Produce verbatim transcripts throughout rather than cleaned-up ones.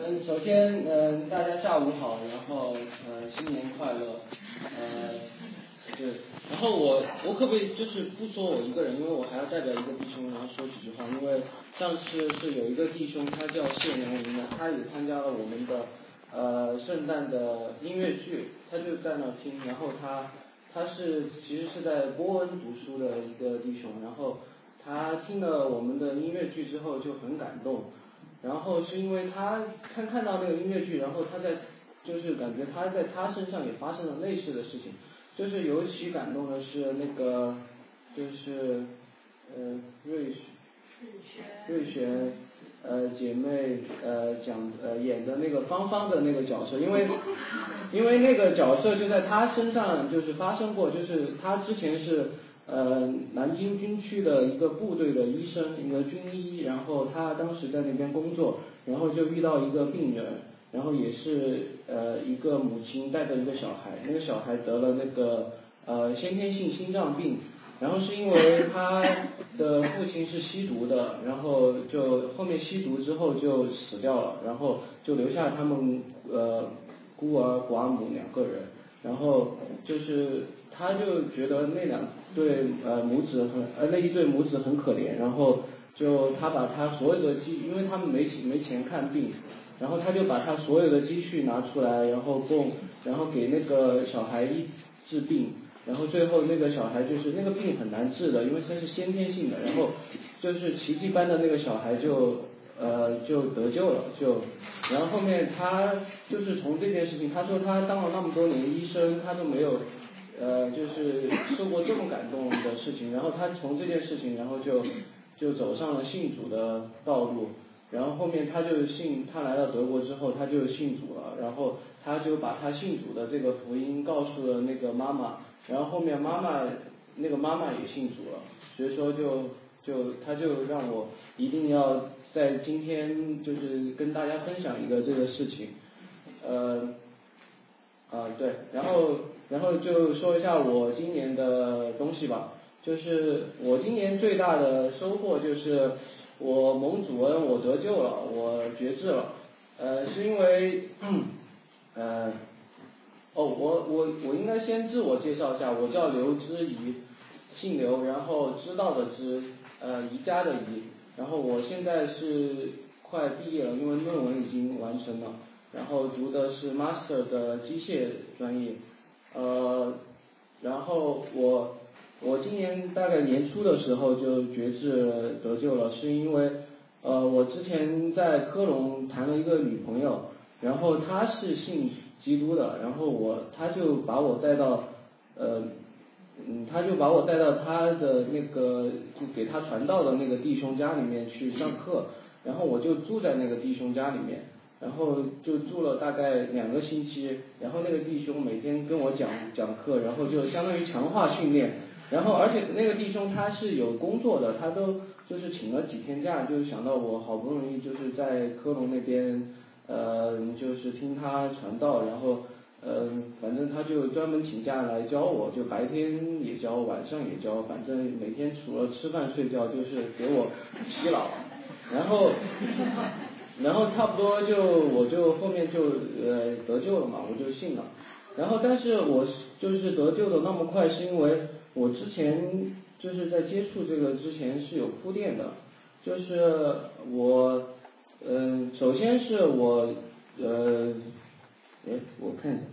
嗯，首先，嗯，大家下午好，然后，呃，新年快乐，呃，对，然后我我可不可以就是不说我一个人，因为我还要代表一个弟兄，然后说几句话，因为上次是有一个弟兄，他叫谢良林的，他也参加了我们的呃圣诞的音乐剧，他就在那听，然后他他是其实是在波恩读书的一个弟兄，然后他听了我们的音乐剧之后就很感动。然后是因为他看看到那个音乐剧，然后他在就是感觉他在他身上也发生了类似的事情，就是尤其感动的是那个就是呃瑞瑞璇呃姐妹呃讲呃演的那个芳芳的那个角色，因为因为那个角色就在他身上就是发生过，就是他之前是呃南京军区的一个部队的医生，一个军医，然后他当时在那边工作，然后就遇到一个病人，然后也是呃一个母亲带着一个小孩，那个小孩得了那个呃先天性心脏病，然后是因为他的父亲是吸毒的，然后就后面吸毒之后就死掉了，然后就留下他们呃孤儿寡母两个人，然后就是他就觉得那两对呃母子很呃那一对母子很可怜，然后就他把他所有的积，因为他们没没钱看病，然后他就把他所有的积蓄拿出来，然后供然后给那个小孩医治病，然后最后那个小孩就是那个病很难治的，因为他是先天性的，然后就是奇迹般的那个小孩就呃就得救了，就然后后面他就是从这件事情，他说他当了那么多年医生，他都没有呃就是受过这么感动的事情，然后他从这件事情，然后就就走上了信主的道路，然后后面他就信，他来到德国之后他就信主了，然后他就把他信主的这个福音告诉了那个妈妈，然后后面妈妈那个妈妈也信主了，所以说就就他就让我一定要在今天就是跟大家分享一个这个事情，呃啊对，然后然后就说一下我今年的东西吧，就是我今年最大的收获就是我蒙主恩，我得救了，我决志了，呃是因为呃哦我我我应该先自我介绍一下，我叫刘知怡，姓刘，然后知道的知，呃宜家的宜，然后我现在是快毕业了，因为论文已经完成了，然后读的是 master 的机械专业，呃然后我我今年大概年初的时候就决志得救了，是因为呃我之前在科隆谈了一个女朋友，然后她是信基督的，然后我她就把我带到呃嗯她就把我带到她的那个就给她传道的那个弟兄家里面去上课，然后我就住在那个弟兄家里面，然后就住了大概两个星期，然后那个弟兄每天跟我讲讲课，然后就相当于强化训练，然后而且那个弟兄他是有工作的，他都就是请了几天假，就想到我好不容易就是在科隆那边呃就是听他传道，然后呃反正他就专门请假来教我，就白天也教晚上也教，反正每天除了吃饭睡觉就是给我洗脑，然后然后差不多就我就后面就呃得救了嘛，我就信了，然后但是我就是得救的那么快，是因为我之前就是在接触这个之前是有铺垫的，就是我嗯、呃、首先是我呃哎我看一下，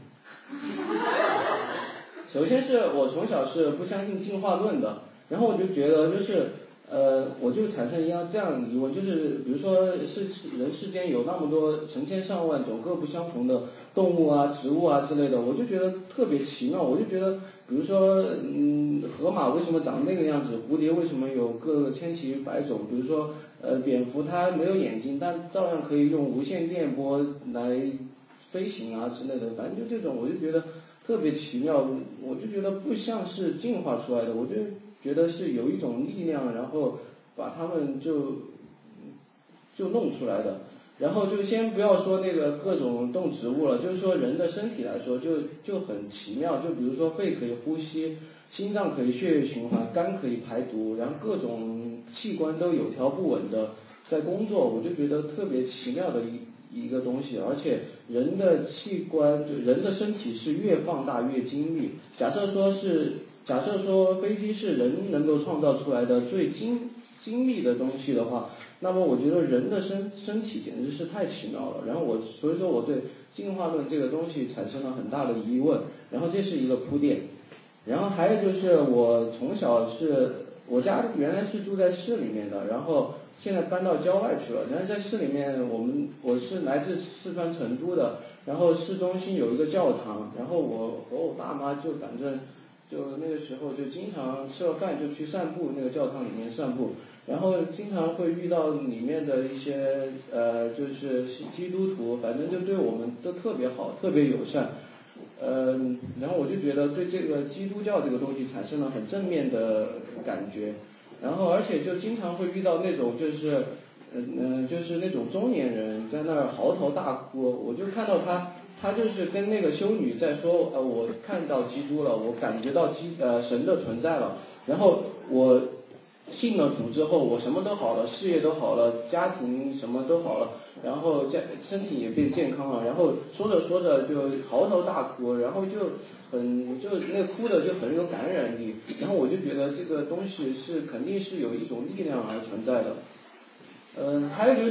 首先是我从小是不相信进化论的，然后我就觉得就是呃我就产生一样这样疑问，就是比如说是人世间有那么多成千上万种各不相同的动物啊植物啊之类的，我就觉得特别奇妙，我就觉得比如说嗯河马为什么长那个样子，蝴蝶为什么有个千奇百种，比如说呃蝙蝠它没有眼睛，但照样可以用无线电波来飞行啊之类的，反正就这种我就觉得特别奇妙，我就觉得不像是进化出来的，我就觉得是有一种力量，然后把它们就就弄出来的。然后就先不要说那个各种动植物了，就是说人的身体来说就就很奇妙，就比如说肺可以呼吸，心脏可以血液循环，肝可以排毒，然后各种器官都有条不紊的在工作，我就觉得特别奇妙的一一个东西，而且人的器官，就人的身体是越放大越精密。假设说是，假设说飞机是人能够创造出来的最精精密的东西的话，那么我觉得人的身身体简直是太奇妙了。然后我所以说我对进化论这个东西产生了很大的疑问。然后这是一个铺垫。然后还有就是我从小是我家原来是住在市里面的，然后现在搬到郊外去了。然后在市里面，我们我是来自四川成都的，然后市中心有一个教堂，然后我和我爸妈就反正就那个时候就经常吃了饭就去散步，那个教堂里面散步，然后经常会遇到里面的一些呃就是基督徒，反正就对我们都特别好，特别友善。嗯，然后我就觉得对这个基督教这个东西产生了很正面的感觉，然后而且就经常会遇到那种就是，嗯嗯，就是那种中年人在那儿嚎啕大哭，我就看到他，他就是跟那个修女在说，呃，我看到基督了，我感觉到基呃神的存在了，然后我信了主之后，我什么都好了，事业都好了，家庭什么都好了，然后家身体也变健康了，然后说着说着就嚎啕大哭，然后就很就那哭的就很有感染力，然后我就觉得这个东西是肯定是有一种力量而存在的。嗯，还有就是，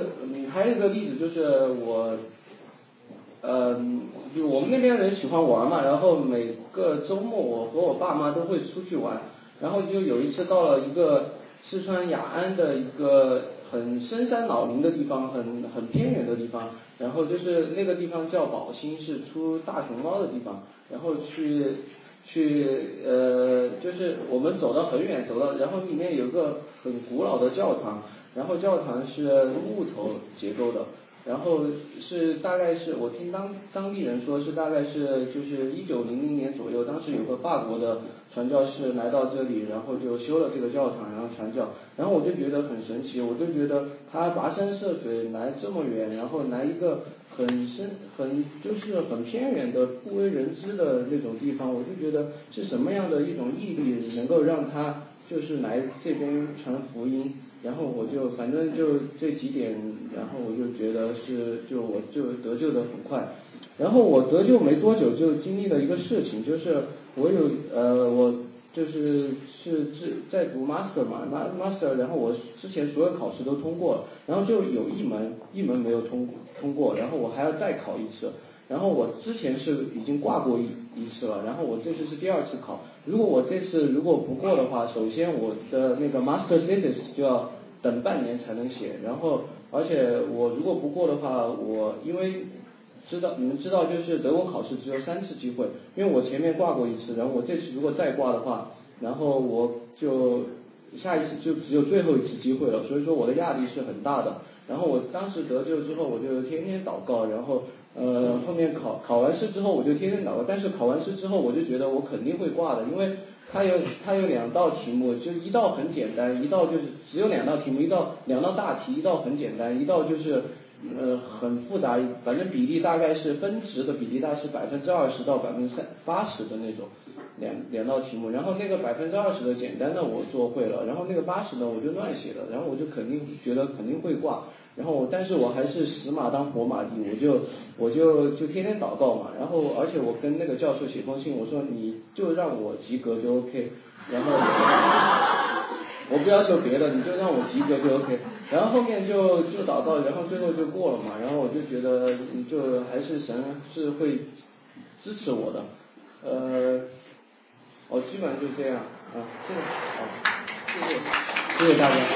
嗯，还有一个例子就是我，嗯，就我们那边人喜欢玩嘛，然后每个周末我和我爸妈都会出去玩，然后就有一次到了一个四川雅安的一个很深山老林的地方，很很偏远的地方，然后就是那个地方叫宝兴，是出大熊猫的地方，然后去去呃，就是我们走到很远，走到然后里面有个很古老的教堂，然后教堂是木头结构的。然后是大概是我听当当地人说是大概是就是一九零零年左右，当时有个法国的传教士来到这里，然后就修了这个教堂，然后传教，然后我就觉得很神奇，我就觉得他跋山涉水来这么远，然后来一个很深很就是很偏远的不为人知的那种地方，我就觉得是什么样的一种毅力能够让他就是来这边传福音。然后我就反正就这几点，然后我就觉得是就我就得救的很快，然后我得救没多久就经历了一个事情，就是我有呃我就是是是在读 master 嘛 master， 然后我之前所有考试都通过了，然后就有一门一门没有通通过，然后我还要再考一次。然后我之前是已经挂过一一次了，然后我这次是第二次考。如果我这次如果不过的话，首先我的那个 master thesis 就要等半年才能写，然后而且我如果不过的话，我因为知道你们知道就是德国考试只有三次机会，因为我前面挂过一次，然后我这次如果再挂的话，然后我就下一次就只有最后一次机会了，所以说我的压力是很大的。然后我当时得救之后，我就天天祷告，然后呃后面考考完试之后，我就天天祷告，但是考完试之后，我就觉得我肯定会挂的，因为它有它有两道题目，就一道很简单，一道就是只有两道题目，一道两道大题，一道很简单，一道就是呃很复杂，反正比例大概是分值的比例大概是百分之二十到百分之三八十的那种两两道题目，然后那个百分之二十的简单的我做会了，然后那个八十的我就乱写了，然后我就肯定觉得肯定会挂。然后，但是我还是死马当活马医，我就我就就天天祷告嘛。然后，而且我跟那个教授写封信，我说你就让我及格就 OK。然后我不要求别的，你就让我及格就 OK。然后后面就就祷告，然后最后就过了嘛。然后我就觉得，就还是神是会支持我的。呃，哦，基本上就这样啊。这个好，谢谢，谢谢大家。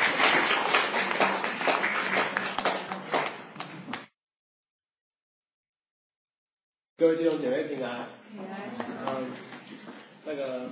各位弟兄姐妹平安。嗯，那个，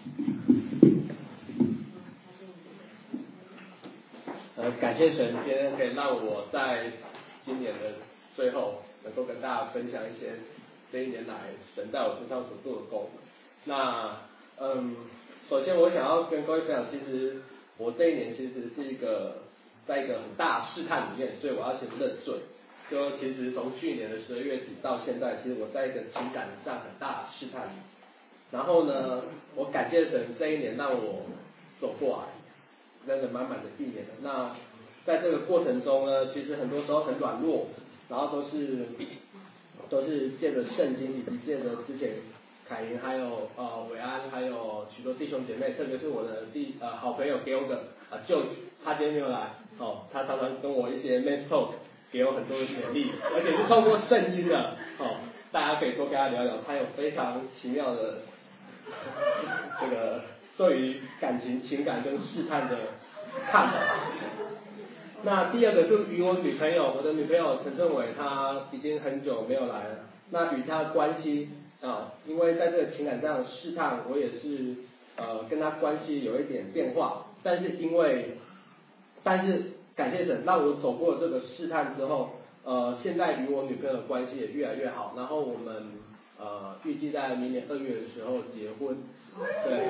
呃，感谢神，今天可以让我在今年的最后，能够跟大家分享一些这一年来神在我身上所做的工。那，嗯，首先我想要跟各位分享，其实我这一年其实是一个在一个很大试探里面，所以我要先认罪。就其实从去年的十二月底到现在，其实我在一个情感上很大的试探里。然后呢，我感谢神这一年让我走过来，真的满满的一年了。那在这个过程中呢，其实很多时候很软弱， 然后都是都是借着圣经以及借着之前凯琳还有呃伟安还有许多弟兄姐妹，特别是我的弟呃好朋友给我的啊舅，他今天没有来哦，他常常跟我一些 men's talk， 给我很多的勉励，而且是透过圣经的哦，大家可以多跟他聊聊，他有非常奇妙的这个对于感情、情感跟试探的看法。那第二个是与我女朋友，我的女朋友陈正伟，她已经很久没有来了。那与她关系啊，因为在这个情感上的试探，我也是呃跟她关系有一点变化，但是因为，但是感谢神，让我走过这个试探之后，呃，现在与我女朋友的关系也越来越好。然后我们呃预计在明年二月的时候结婚，对。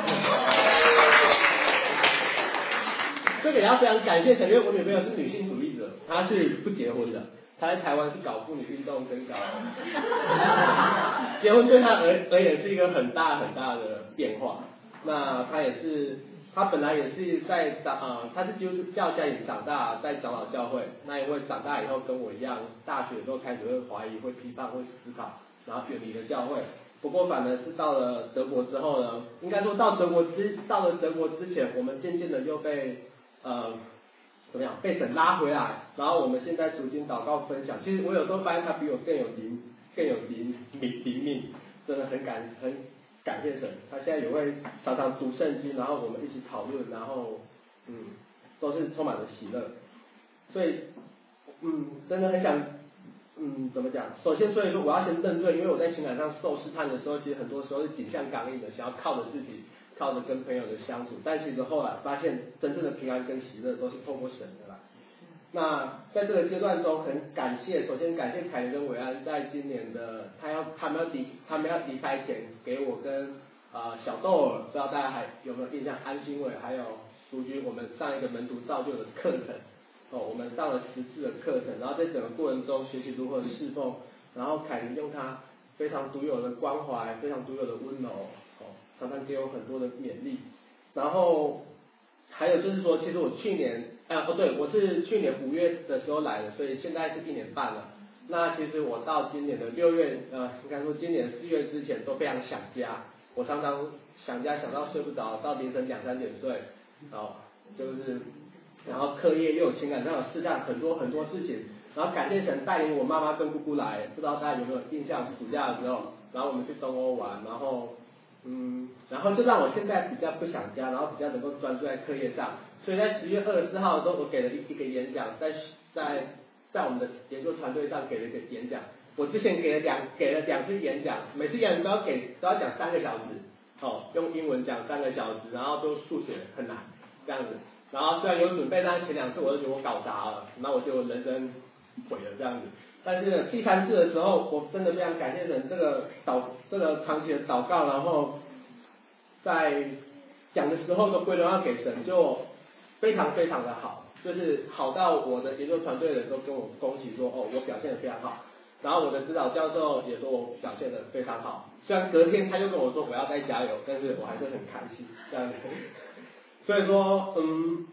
这个也要非常感谢陈，因为我女朋友是女性主义者，她是不结婚的，她在台湾是搞妇女运动跟搞，结婚对她而而言是一个很大很大的变化。那她也是，她本来也是在长啊、呃，她是基督教家里长大，在长老教会，那因为长大以后跟我一样，大学的时候开始会怀疑、会批判、会思考，然后远离了教会。不过反而是到了德国之后呢，应该说到德国之到了德国之前，我们渐渐的又被呃，怎么样？被神拉回来，然后我们现在逐渐祷告分享。其实我有时候发现他比我更有灵，更有灵灵灵命，真的很感很感谢神。他现在也会常常读圣经，然后我们一起讨论，然后嗯，都是充满了喜乐。所以嗯，真的很想嗯怎么讲？首先，所以说我要先认罪，因为我在情感上受试探的时候，其实很多时候是紧向刚硬的，想要靠着自己。靠着跟朋友的相处，但其实后来发现，真正的平安跟喜乐都是透过神的啦。那在这个阶段中，很感谢，首先感谢凯琳跟伟安，在今年的他要他们要离他们要离开前，给我跟啊、呃、小豆儿，不知道大家还有没有印象？安新伟还有淑君，我们上一个门徒造就的课程，哦，我们上了十次的课程，然后在整个过程中学习如何侍奉，然后凯琳用他非常独有的关怀，非常独有的温柔。常常给我很多的勉励，然后还有就是说，其实我去年，啊哦对，我是去年五月的时候来的，所以现在是一年半了。那其实我到今年的六月，呃，应该说今年四月之前都非常想家，我常常想家想到睡不着，到凌晨两三点睡，哦，就是，然后课业又有情感上的试探，很多很多事情，然后感谢神带领我妈妈跟姑姑来，不知道大家有没有印象？暑假的时候，然后我们去东欧玩，然后。嗯，然后就让我现在比较不想家，然后比较能够专注在课业上。所以在十月二十四号的时候，我给了一一个演讲，在在在我们的研究团队上给了一个演讲。我之前给了两给了两次演讲，每次演讲都要给都要讲三个小时，哦，用英文讲三个小时，然后都数学很难这样子。然后虽然有准备，但是前两次我就觉得我搞砸了，那我就人生毁了这样子。但是第三次的时候，我真的非常感谢神，这个祷这个长期的祷告，然后在讲的时候都归荣耀给神，就非常非常的好，就是好到我的研究团队的人都跟我恭喜说，哦，我表现得非常好。然后我的指导教授也说我表现得非常好，虽然隔天他又跟我说我要再加油，但是我还是很开心这样子。所以说，嗯。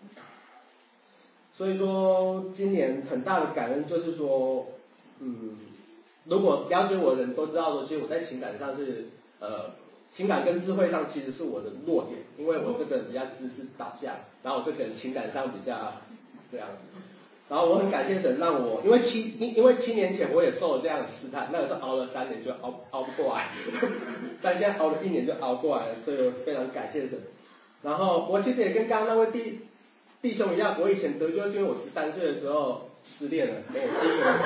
所以说，今年很大的感恩就是说，嗯，如果了解我的人都知道说，其实我在情感上是，呃，情感跟智慧上其实是我的弱点，因为我这个人比较知识导向，然后我这个人情感上比较这样子。然后我很感谢神让我，因为七因因为七年前我也受了这样的试探，那个时候熬了三年就熬熬不过来，但现在熬了一年就熬过来了，所以我非常感谢神。然后我其实也跟刚刚那位弟。弟兄一样，我以前得救是因为我十三岁的时候失恋了，跟我第一个人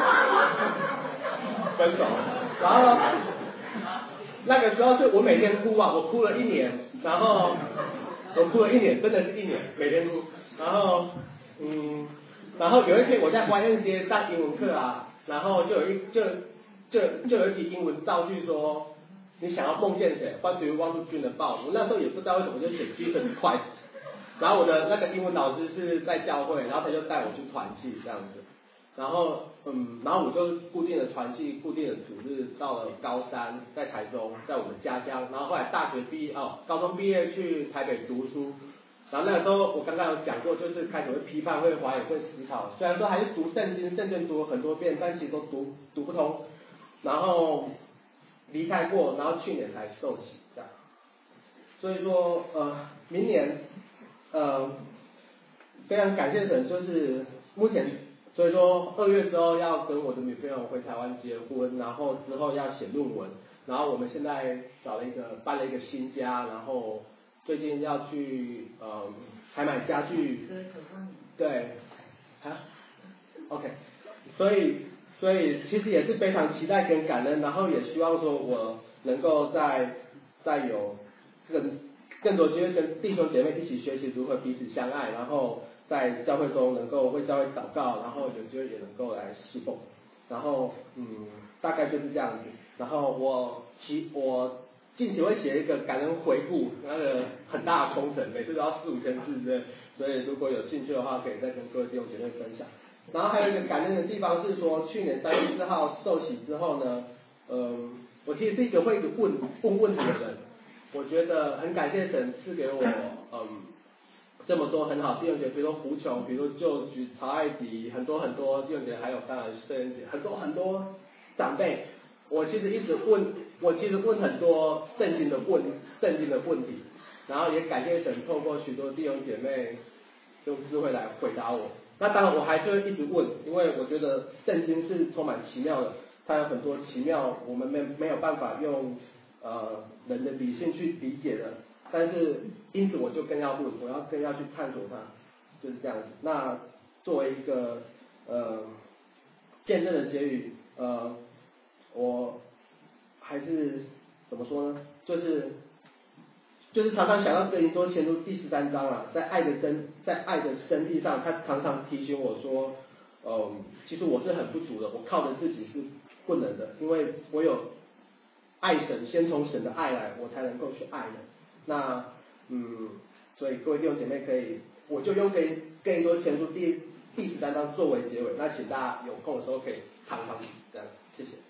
分手，然后那个时候是我每天哭啊，我哭了一年，然后我哭了一年，真的是一年，每天哭，然后嗯，然后有一天我在华人街上英文课啊，然后就有一就就就有一题英文造句说，你想要梦见谁 ？What do you want to dream about？ 我那时候也不知道为什么就写 Jesus Christ。然后我的那个英文老师是在教会，然后他就带我去团契这样子，然后嗯，然后我就固定的团契，固定的主日，到了高三在台中，在我们家乡，然后后来大学毕业哦，高中毕业去台北读书， 然后那个时候我刚刚有讲过，就是开始会批判、会怀疑、会思考。虽然说还是读圣经，圣经读了很多遍，但其实都读读不通。然后离开过，然后去年才受洗这样。所以说呃，明年呃非常感谢神，就是目前所以说二月之后要跟我的女朋友回台湾结婚，然后之后要写论文，然后我们现在找了一个搬了一个新家，然后最近要去呃还买家具，对，啊 ，OK， 所以所以其实也是非常期待跟感恩，然后也希望说我能够再再有更更多机会跟弟兄姐妹一起学习如何彼此相爱，然后在教会中能够为教会祷告，然后有机会也能够来侍奉，然后嗯大概就是这样子，然后我其我近期会写一个感恩回顾，那个很大的工程，每次都要四五千字之类，所以如果有兴趣的话，可以再跟各位弟兄姐妹分享。然后还有一个感恩的地方是说，去年三月四号受洗之后呢，嗯，我其实是一个会一直问问问题的人，我觉得很感谢神赐给我嗯这么多很好弟兄姐妹，比如说胡琼，比如说旧局、曹爱迪，很多很多弟兄姐妹，还有当然圣恩姐，很多很多长辈。我其实一直问，我其实问很多圣经的问圣经的问题，然后也感谢神透过许多弟兄姐妹用智慧来回答我。那当然我还是会一直问，因为我觉得圣经是充满奇妙的，它有很多奇妙我们没没有办法用呃人的理性去理解的，但是因此我就更要问，我要更要去探索它，就是这样子。那作为一个呃见证的结语，呃。我还是怎么说呢？就是就是常常想到哥林多前书第十三章啊，在爱的真在爱的真谛上，他常常提醒我说，嗯，其实我是很不足的，我靠着自己是不能的，因为我有爱神，先从神的爱来，我才能够去爱人。那嗯，所以各位弟兄姐妹可以，我就用哥哥林多前书第第十三章作为结尾，那请大家有空的时候可以看看这样，谢谢。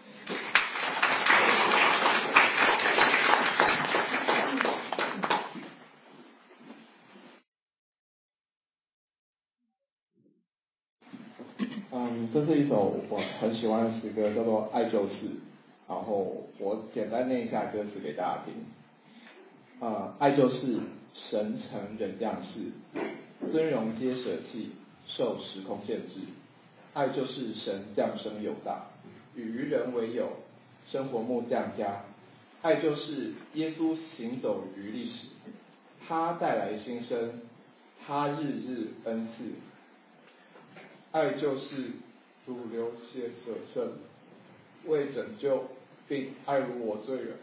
嗯，这是一首我很喜欢的诗歌，叫做《爱就是》。然后我简单念一下歌词给大家听。呃，爱就是神成人样式，尊荣皆舍弃，受时空限制。爱就是神降生有大，与愚人为友，生活木匠家。爱就是耶稣行走于历史，他带来新生，他日日恩赐。爱就是主流血舍胜，为拯救并爱如我罪人。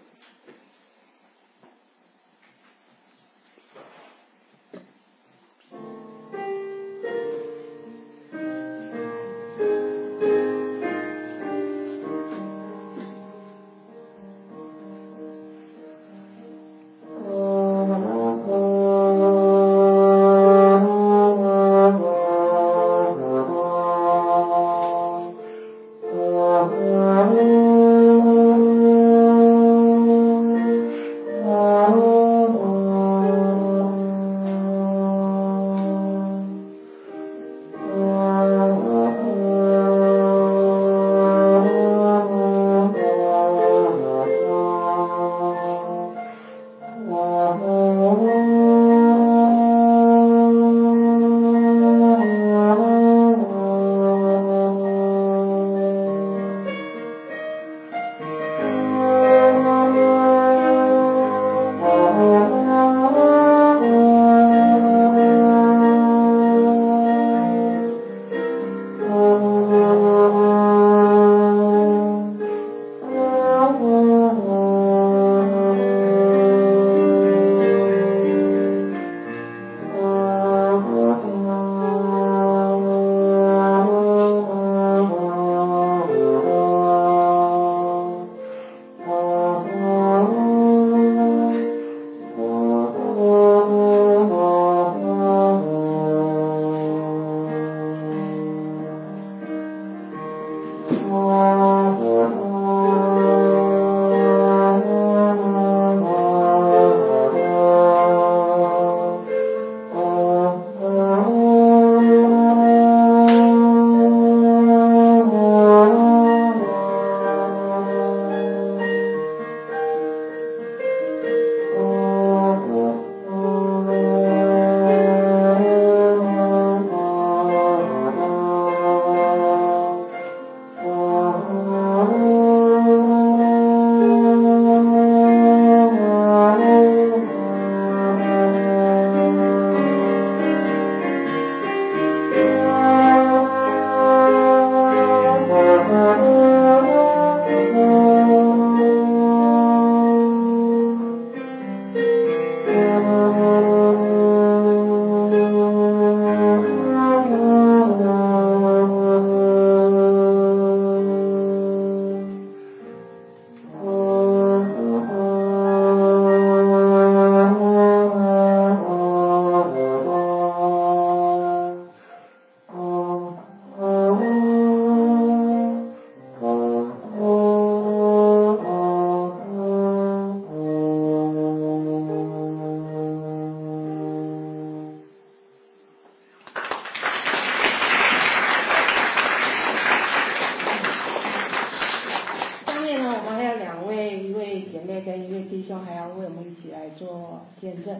见证。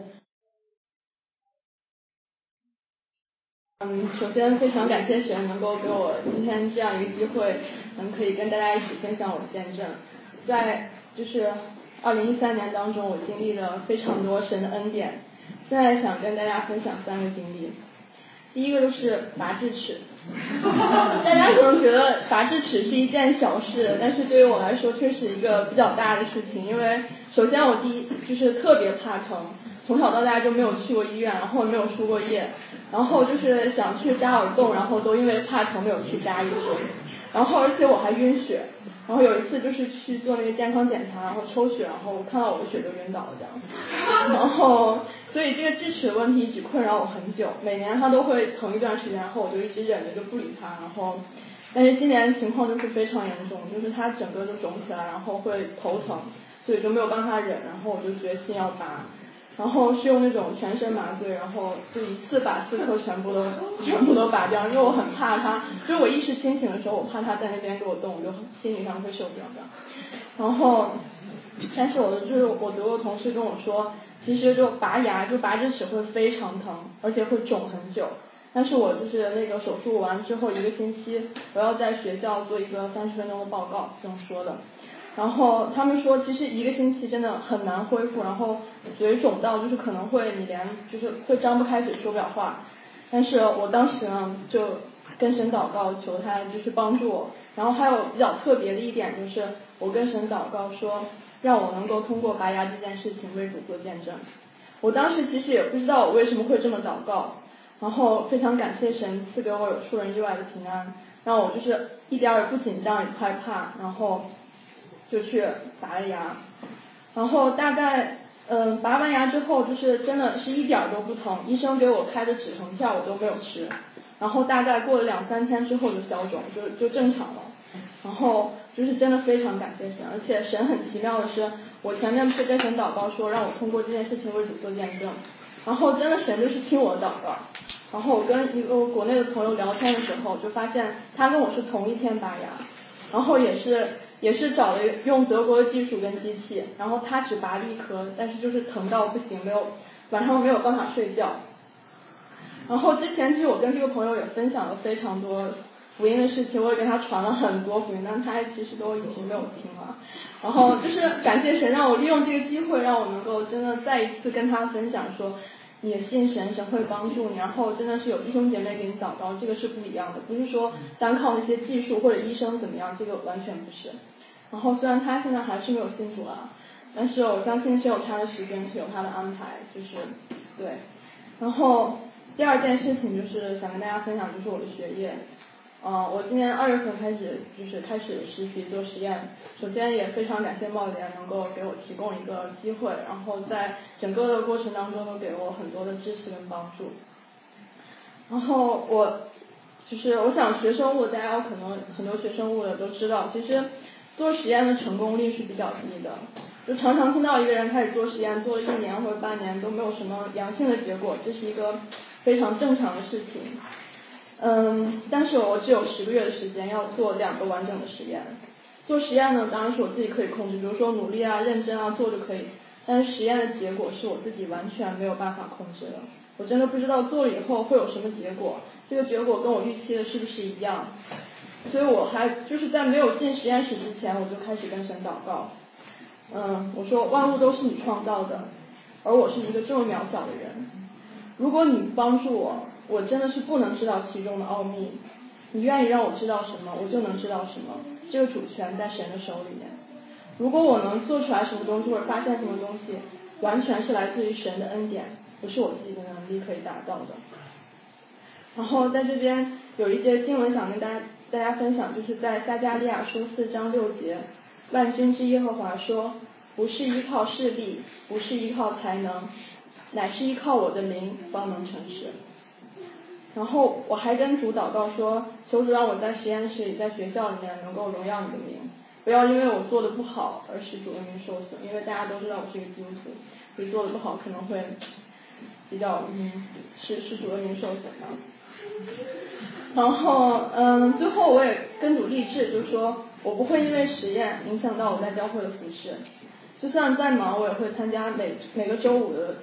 嗯，首先非常感谢神能够给我今天这样一个机会，能可以跟大家一起分享我的见证。在就是二零一三年当中，我经历了非常多神的恩典。现在想跟大家分享三个经历。第一个就是拔智齿，大家可能觉得拔智齿是一件小事，但是对于我来说却是一个比较大的事情。因为首先我第一就是特别怕疼，从小到大就没有去过医院，然后没有输过液，然后就是想去扎耳洞，然后都因为怕疼没有去扎一次。然后而且我还晕血，然后有一次就是去做那个健康检查，然后抽血，然后我看到我的血就晕倒了这样。然后所以这个智齿的问题一直困扰我很久，每年它都会疼一段时间，然后我就一直忍着就不理它。然后但是今年情况就是非常严重，就是它整个就肿起来，然后会头疼，所以就没有办法忍，然后我就决心要拔。然后是用那种全身麻醉，然后就一次把四颗全部都全部都拔掉，因为我很怕它，就是我意识清醒的时候，我怕它在那边给我动，我就心理上会受不了这样。然后，但是我的就是我德国同事跟我说，其实就拔牙就拔智齿会非常疼，而且会肿很久。但是我就是那个手术完之后一个星期，我要在学校做一个三十分钟的报告，这样说的。然后他们说，其实一个星期真的很难恢复，然后嘴肿到就是可能会你连就是会张不开嘴说不了话。但是我当时呢就跟神祷告，求他就是帮助我。然后还有比较特别的一点就是，我跟神祷告说，让我能够通过拔牙这件事情为主做见证。我当时其实也不知道我为什么会这么祷告，然后非常感谢神赐给我有出人意外的平安，让我就是一点也不紧张也不害怕，然后就去拔了牙。然后大概嗯拔完牙之后就是真的是一点都不疼，医生给我开的止疼片我都没有吃，然后大概过了两三天之后就消肿，就就正常了。然后就是真的非常感谢神，而且神很奇妙的是，我前面不是跟神祷告说让我通过这件事情为主做见证，然后真的神就是听我的祷告。然后我跟一个国内的朋友聊天的时候，就发现他跟我是同一天拔牙，然后也是也是找了用德国的技术跟机器，然后他只拔了一颗，但是就是疼到不行，没有晚上没有办法睡觉。然后之前其实我跟这个朋友也分享了非常多福音的事情，我也给他传了很多福音，但他其实都一直没有听了。然后就是感谢神让我利用这个机会，让我能够真的再一次跟他分享说，你也信神，神会帮助你，然后真的是有弟兄姐妹给你祷告，这个是不一样的，不是说单靠那些技术或者医生怎么样，这个完全不是。然后虽然他现在还是没有信主了，但是我相信是有他的时间，是有他的安排，就是对。然后第二件事情就是想跟大家分享，就是我的学业。呃，我今年二月份开始就是开始实习做实验，首先也非常感谢茂联能够给我提供一个机会，然后在整个的过程当中都给我很多的支持跟帮助。然后我就是我想学生物，大家可能很多学生物的都知道，其实做实验的成功率是比较低的，就常常听到一个人开始做实验，做了一年或者半年都没有什么阳性的结果，这是一个非常正常的事情。嗯，但是我只有十个月的时间要做两个完整的实验。做实验呢，当然是我自己可以控制，比如说努力啊、认真啊做就可以。但是实验的结果是我自己完全没有办法控制的。我真的不知道做了以后会有什么结果，这个结果跟我预期的是不是一样？所以我还就是在没有进实验室之前，我就开始跟神祷告。嗯，我说万物都是你创造的，而我是一个这么渺小的人。如果你帮助我，我真的是不能知道其中的奥秘，你愿意让我知道什么，我就能知道什么，这个主权在神的手里面。如果我能做出来什么东西或者发现什么东西，完全是来自于神的恩典，不是我自己的能力可以达到的。然后在这边有一些经文想跟大家大家分享，就是在撒迦利亚书四章六节，万军之耶和华说，不是依靠势力，不是依靠才能，乃是依靠我的灵方能成事。然后我还跟主祷告说，求主让我在实验室里在学校里面能够荣耀你的名，不要因为我做的不好而使主的名受损，因为大家都知道我是一个基督徒，所以做的不好可能会比较嗯使使主的名受损的。然后嗯最后我也跟主立志，就是说我不会因为实验影响到我在教会的服事，就算再忙我也会参加每每个周五的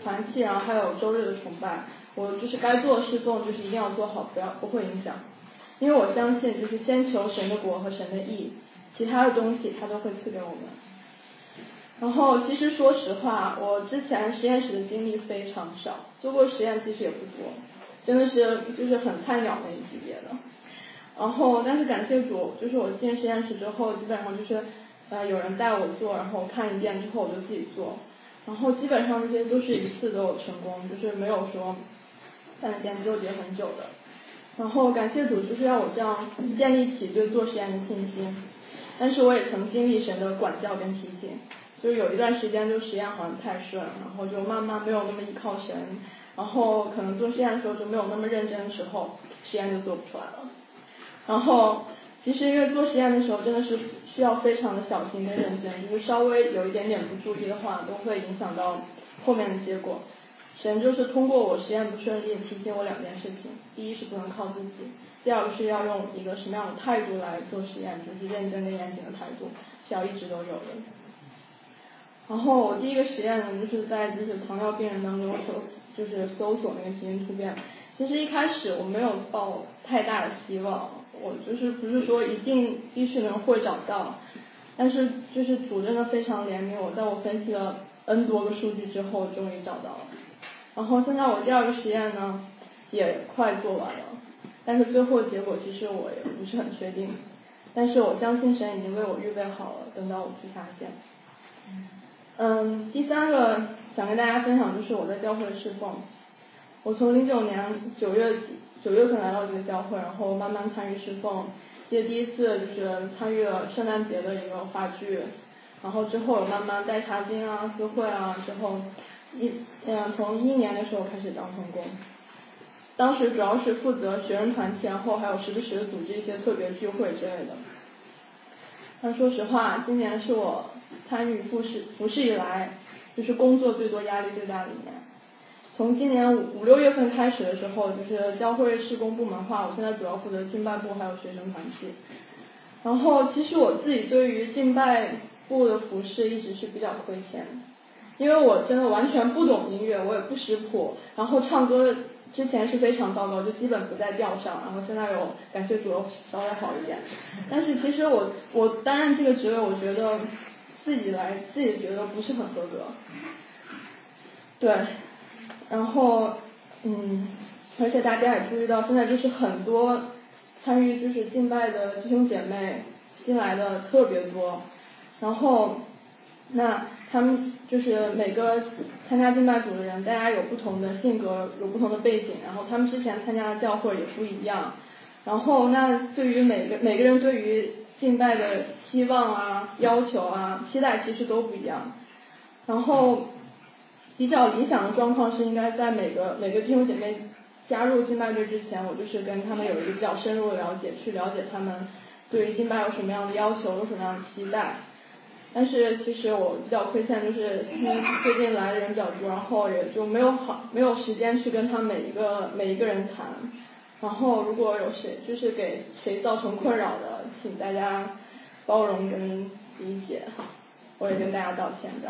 团契，然后还有周日的崇拜，我就是该做的侍奉就是一定要做好，不要不会影响。因为我相信就是先求神的国和神的义，其他的东西他都会赐给我们。然后其实说实话，我之前实验室的经历非常少，做过实验其实也不多，真的是就是很菜鸟那一级别的。然后但是感谢主，就是我进实验室之后，基本上就是呃有人带我做，然后我看一遍之后我就自己做，然后基本上这些都是一次都有成功，就是没有说在那边纠结很久的。然后感谢主，就是让我这样建立起对做实验的信心。但是我也曾经历神的管教跟提醒，就是有一段时间就实验好像不太顺，然后就慢慢没有那么依靠神，然后可能做实验的时候就没有那么认真的时候，实验就做不出来了。然后其实因为做实验的时候真的是需要非常的小心跟认真，就是稍微有一点点不注意的话，都会影响到后面的结果。神就是通过我实验不顺利提醒我两件事情，第一是不能靠自己，第二个是要用一个什么样的态度来做实验，就是认真跟严谨的态度，是要一直都有的。然后我第一个实验呢，就是在就是糖尿病人当中搜就是搜索那个基因突变。其实一开始我没有抱太大的希望，我就是不是说一定必须能会找到，但是就是主真的非常怜悯我，在我分析了 N 多个数据之后，终于找到了。然后现在我第二个实验呢，也快做完了，但是最后结果其实我也不是很确定，但是我相信神已经为我预备好了，等到我去发现。嗯，第三个想跟大家分享就是我在教会的侍奉。我从零九年九月九月份来到这个教会，然后慢慢参与侍奉。记得第一次就是参与了圣诞节的一个话剧，然后之后有慢慢带查经啊、私会啊，之后一嗯从一一年的时候开始当同工。当时主要是负责学生团契，然后还有时不时的组织一些特别聚会之类的。但说实话，今年是我参与服侍服侍以来，就是工作最多、压力最大的一年。从今年五五六月份开始的时候，就是教会事工部门化，我现在主要负责敬拜部还有学生团契。然后其实我自己对于敬拜部的服侍一直是比较亏欠的，因为我真的完全不懂音乐，我也不识谱，然后唱歌之前是非常糟糕，就基本不在调上，然后现在有感谢主又稍微好一点。但是其实我我担任这个职位，我觉得自己来自己觉得不是很合格。对，然后嗯，而且大家也注意到，现在就是很多参与就是敬拜的弟兄姐妹新来的特别多，然后那他们就是每个参加敬拜组的人，大家有不同的性格，有不同的背景，然后他们之前参加的教会也不一样，然后那对于每个每个人对于敬拜的期望啊、要求啊、期待其实都不一样，然后比较理想的状况是应该在每个每个弟兄姐妹加入敬拜队之前，我就是跟他们有一个比较深入的了解，去了解他们对于敬拜有什么样的要求，有什么样的期待。但是其实我比较亏欠，就是因为最近来的人比较多，然后也就没有好没有时间去跟他每一个每一个人谈。然后如果有谁就是给谁造成困扰的，请大家包容跟理解，我也跟大家道歉的。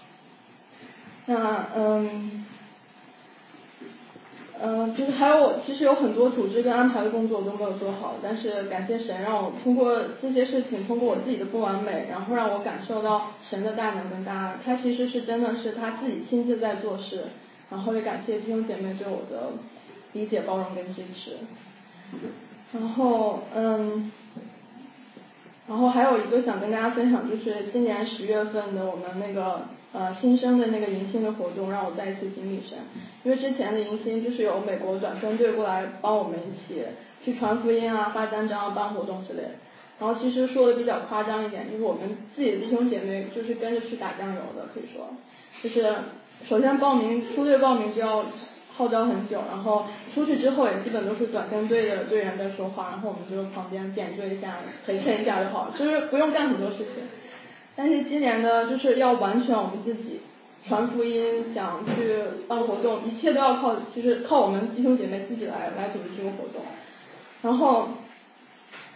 那嗯嗯，就是还有其实有很多组织跟安排的工作我都没有做好，但是感谢神让我通过这些事情，通过我自己的不完美，然后让我感受到神的大能跟大爱，他其实是真的是他自己亲自在做事，然后也感谢弟兄姐妹对我的理解、包容跟支持。然后嗯然后还有一个想跟大家分享，就是今年十月份的我们那个呃新生的那个迎新的活动，让我再一次经历神。因为之前的迎新就是有美国短宣队过来帮我们一起去传福音啊、发单张啊、办活动之类的。然后其实说的比较夸张一点，就是我们自己的弟兄姐妹就是跟着去打酱油的，可以说，就是首先报名出队报名就要号召很久，然后出去之后也基本都是短宣队的队员在说话，然后我们就旁边点缀一下陪衬一下就好了，就是不用干很多事情。但是今年呢，就是要完全我们自己传福音、讲去办活动，一切都要靠就是靠我们弟兄姐妹自己来来组织这个活动。然后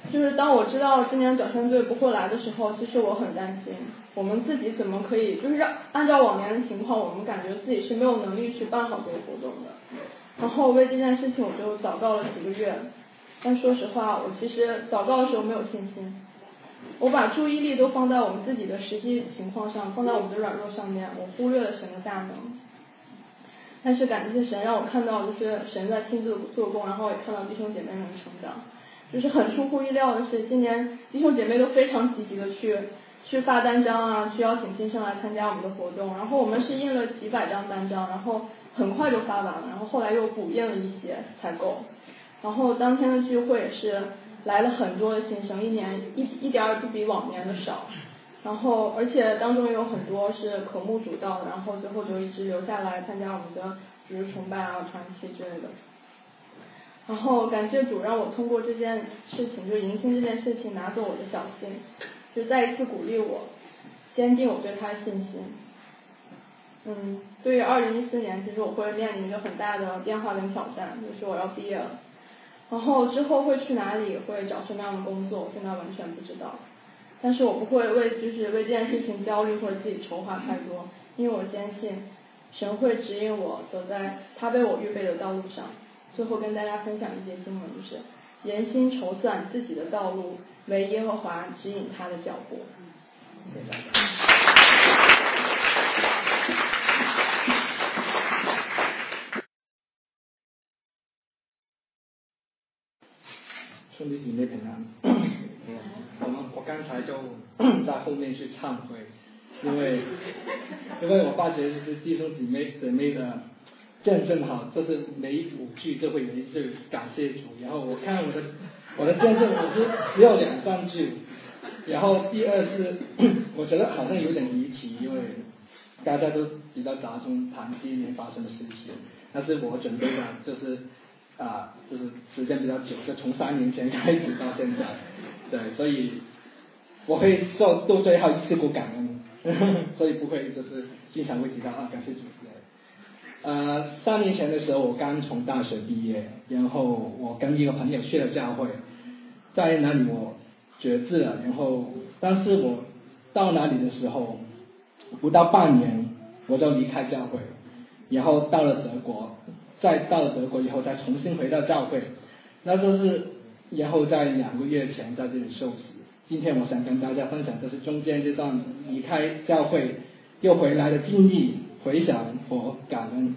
就是当我知道今年短宣队不会来的时候，其实我很担心，我们自己怎么可以，就是按照往年的情况，我们感觉自己是没有能力去办好这个活动的。然后为这件事情我就祷告了几个月，但说实话，我其实祷告的时候没有信心，我把注意力都放在我们自己的实际情况上，放在我们的软弱上面，我忽略了神的大能。但是感谢神让我看到，就是神在亲自做工，然后也看到弟兄姐妹们的成长。就是很出乎意料的是，今年弟兄姐妹都非常积极的去去发单张啊，去邀请新生来参加我们的活动。然后我们是印了几百张单张，然后很快就发完了，然后后来又补印了一些才够。然后当天的聚会也是来了很多的新生，一年一一点儿也不比往年的少。然后而且当中也有很多是渴慕主道的，然后最后就一直留下来参加我们的主日崇拜啊、团契之类的。然后感谢主让我通过这件事情，就是迎新这件事情拿走我的小心，就再一次鼓励我，坚定我对他的信心。嗯，对于二零一四年，其实我会面临一个很大的变化跟挑战，就是我要毕业了。然后之后会去哪里，会找什么样的工作，我现在完全不知道。但是我不会为就是为这件事情焦虑或者自己筹划太多，因为我坚信神会指引我走在他为我预备的道路上。最后跟大家分享一节经文，就是人心筹算自己的道路，唯耶和华指引他的脚步。谢谢大家。 兄弟姐妹平安。我们我刚才就在后面去忏悔，因为因为我发觉就是弟兄姐妹姐妹的见证好，就是每五句就会有一句感谢主，然后我看我的我的见证我是只有两三句，然后第二是我觉得好像有点离奇，因为大家都比较集中谈今年发生的事情，但是我准备的就是啊、呃、就是时间比较久，就从三年前开始到现在，对，所以我会做做最后一次不感恩，呵呵，所以不会就是经常会提到啊感谢主。呃，三年前的时候，我刚从大学毕业，然后我跟一个朋友去了教会，在那里我决志了，然后但是我到那里的时候，不到半年我就离开教会，然后到了德国，再到了德国以后再重新回到教会，那就是然后在两个月前在这里受洗。今天我想跟大家分享，这是中间这段离开教会又回来的经历。回想和感恩。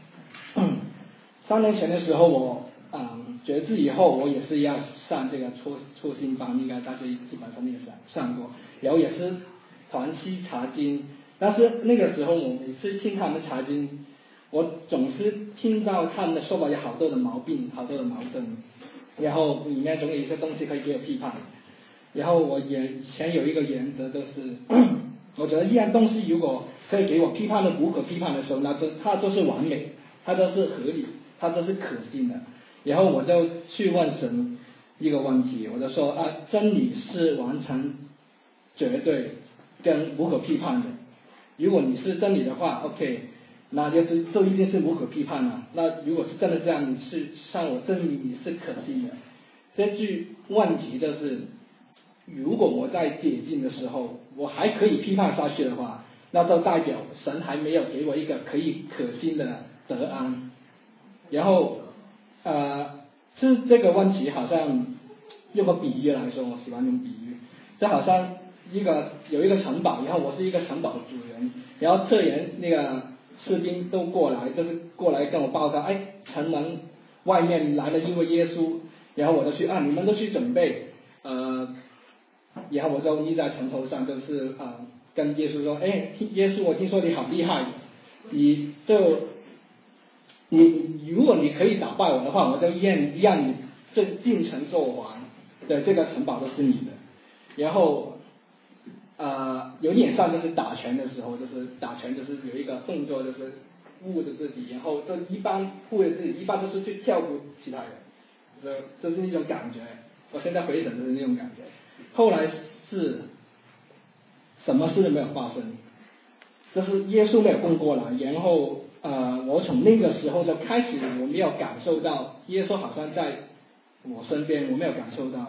三年前的时候，我嗯决志以后，我也是要上这个初初心班，应该大家基本上也上上过，然后也是团契查经，但是那个时候我每次听他们查经，我总是听到他们的说法有好多的毛病，好多的矛盾，然后里面总有一些东西可以给我批判，然后我也以前有一个原则就是，我觉得一样东西如果可以给我批判的无可批判的时候，那就它就是完美，它就是合理，它就是可信的。然后我就去问神一个问题，我就说啊，真理是完全绝对跟无可批判的。如果你是真理的话 ，OK， 那就是就一定是无可批判了。那如果是真的这样，你是像我真理，你是可信的。这句问题就是，如果我在解禁的时候，我还可以批判下去的话，那就代表神还没有给我一个可以可信的答案。然后，呃，是这个问题好像用个比喻来说，我喜欢用比喻，就好像一个有一个城堡，然后我是一个城堡的主人，然后策源那个士兵都过来，就是过来跟我报告，哎，城门外面来了一位耶稣，然后我就去啊，你们都去准备，呃，然后我就立在城头上，就是啊。呃跟耶稣说，哎，耶稣，我听说你好厉害，你就你如果你可以打败我的话，我就让让你这进城做王，对，这个城堡都是你的。然后呃，有点像就是打拳的时候，就是打拳就是有一个动作，就是护着自己，然后就一般护着自己，一般都是去跳过其他人，就就是那种感觉。我现在回想就是那种感觉。后来是。什么事都没有发生，就是耶稣没有供过来，然后呃，我从那个时候就开始，我没有感受到耶稣好像在我身边，我没有感受到，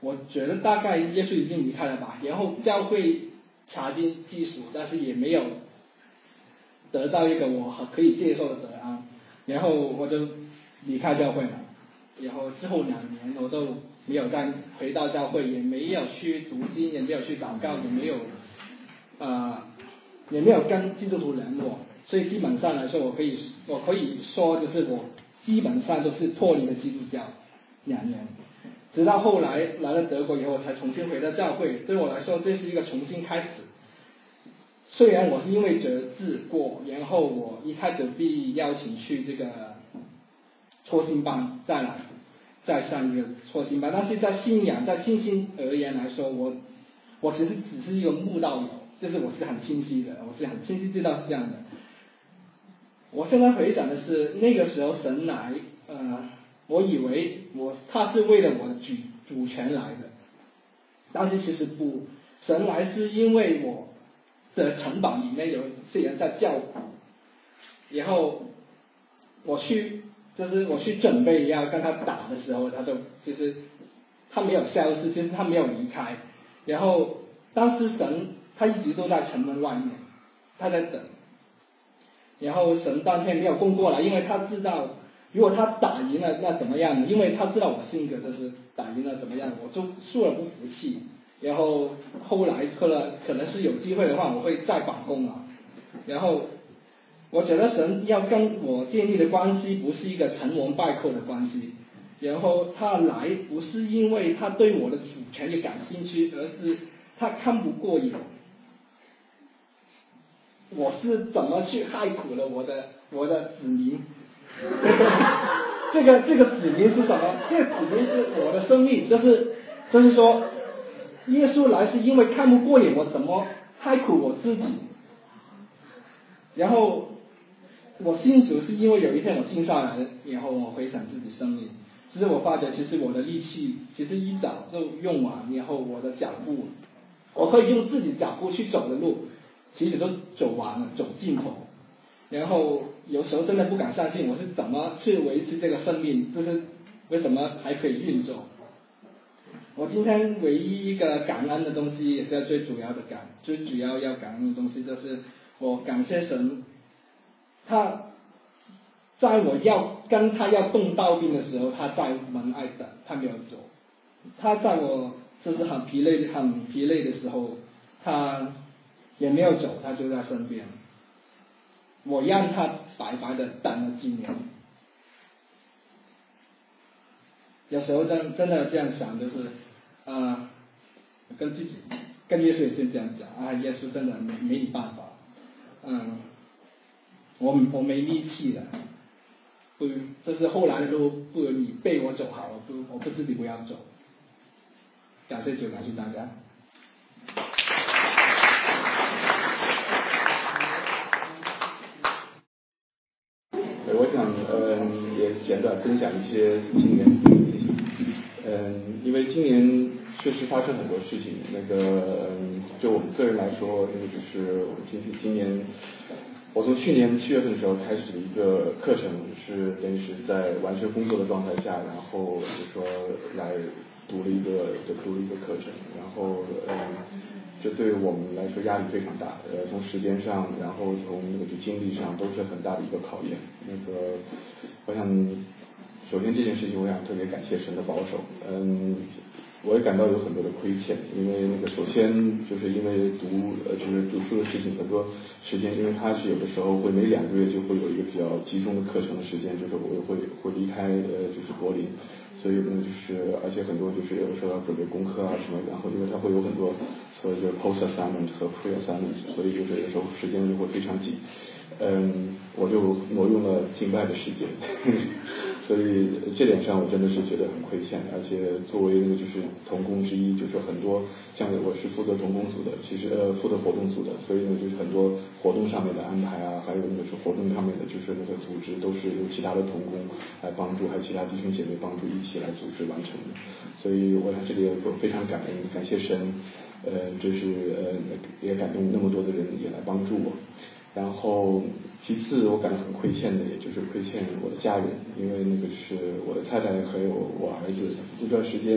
我觉得大概耶稣已经离开了吧，然后教会查经技术，但是也没有得到一个我可以接受的答案，然后我就离开教会了，然后之后两年我都没有再回到教会，也没有去读经，也没有去祷告，也没有呃也没有跟基督徒联络，所以基本上来说，我可以我可以说就是我基本上都是脱离了基督教两年，直到后来来了德国以后，我才重新回到教会。对我来说，这是一个重新开始。虽然我是因为折志过，然后我一开始被邀请去这个初心班，再来再上一个初心班，但是在信仰在信心而言来说，我我其实只是一个慕道友，就是我是很清晰的，我是很清晰知道是这样的。我现在回想的是那个时候神来，呃，我以为我他是为了我的主主权来的，但是其实不，神来是因为我的城堡里面有些人在叫苦，然后我去就是我去准备要跟他打的时候，他就其实他没有消失，其实他没有离开，然后当时神他一直都在城门外面，他在等。然后神当天没有攻过来，因为他知道如果他打赢了那怎么样呢？因为他知道我性格就是打赢了怎么样，我就输了不服气。然后后来可能可能是有机会的话，我会再反攻啊。然后我觉得神要跟我建立的关系不是一个成王败寇的关系，然后他来不是因为他对我的主权也感兴趣，而是他看不过眼。我是怎么去害苦了我的我的子民？这个这个子民是什么？这个子民是我的生命，就是就是说，耶稣来是因为看不过眼，我怎么害苦我自己？然后我信主是因为有一天我静下来，然后我回想自己生命，其实我发觉其实我的力气其实一早就用完，然后我的脚步，我可以用自己脚步去走的路。其实都走完了，走尽头，然后有时候真的不敢相信我是怎么去维持这个生命，就是为什么还可以运作。我今天唯一一个感恩的东西，也是最主要的感，最主要要感恩的东西，就是我感谢神，他在我要跟他要动刀兵的时候，他在门外等，他没有走。他在我就是很疲累、很疲累的时候，他也没有走，他就在身边。我让他白白的等了几年。有时候真真的这样想，就是呃，跟自己跟耶稣也是这样讲啊，耶稣真的没没你办法，嗯，我我没力气了，不，就是后来的路不如你背我走好了，不我不自己不要走。感谢主，感谢大家。 我想，嗯，也简短分享一些今年的事情。嗯，因为今年确实发生很多事情。那个，嗯，就我们个人来说，因为就是我们今今年，我从去年七月份的时候开始一个课程，是等于是在完全工作的状态下，然后就说来读了一个，就读了一个课程，然后，嗯。这对我们来说压力非常大，呃，从时间上，然后从那个精力上都是很大的一个考验。那个，我想，首先这件事情，我想特别感谢神的保守。嗯，我也感到有很多的亏欠，因为那个首先就是因为读呃就是读书的事情，很多时间，因为他是有的时候会每两个月就会有一个比较集中的课程的时间，就是我会会离开呃就是柏林。所以呢，就是而且很多就是有的时候要准备功课啊什么，然后因为它会有很多所谓的 post assignment 和 pre assignment， 所以就是有时候时间就会非常紧。嗯，我就挪用了敬拜的时间，所以这点上我真的是觉得很亏欠。而且作为那个就是同工之一，就是很多像我是负责同工组的，其实呃负责活动组的，所以呢就是很多活动上面的安排啊，还有那个是活动上面的就是那个组织都是由其他的同工来帮助，还有其他弟兄姐妹帮助一起来组织完成的。所以我想这里我非常感恩，感谢神，呃，就是呃也感动那么多的人也来帮助我。然后其次我感到很亏欠的，也就是亏欠我的家人，因为那个是我的太太还有我儿子，一段时间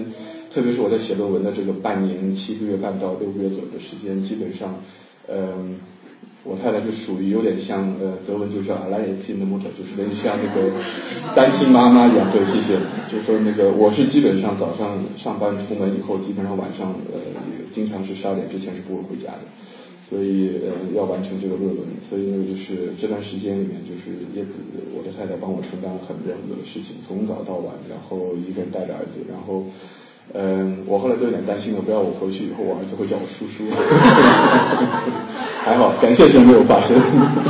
特别是我在写论文的这个半年七个月半到六个月左右的时间，基本上，嗯。我太太就属于有点像呃德文就叫 Alleinerziehende Mutter， 就是类似像那个单亲妈妈一样。对，谢谢。就说那个我是基本上早上上班出门以后，基本上晚上呃经常是十二点之前是不会回家的，所以呃要完成这个论文，所以那个就是这段时间里面就是叶子我的太太帮我承担了很多很多的事情，从早到晚，然后一个人带着儿子，然后。嗯，我后来都有点担心了，不要我回去以后我儿子会叫我叔叔。还好，感谢神没有发生。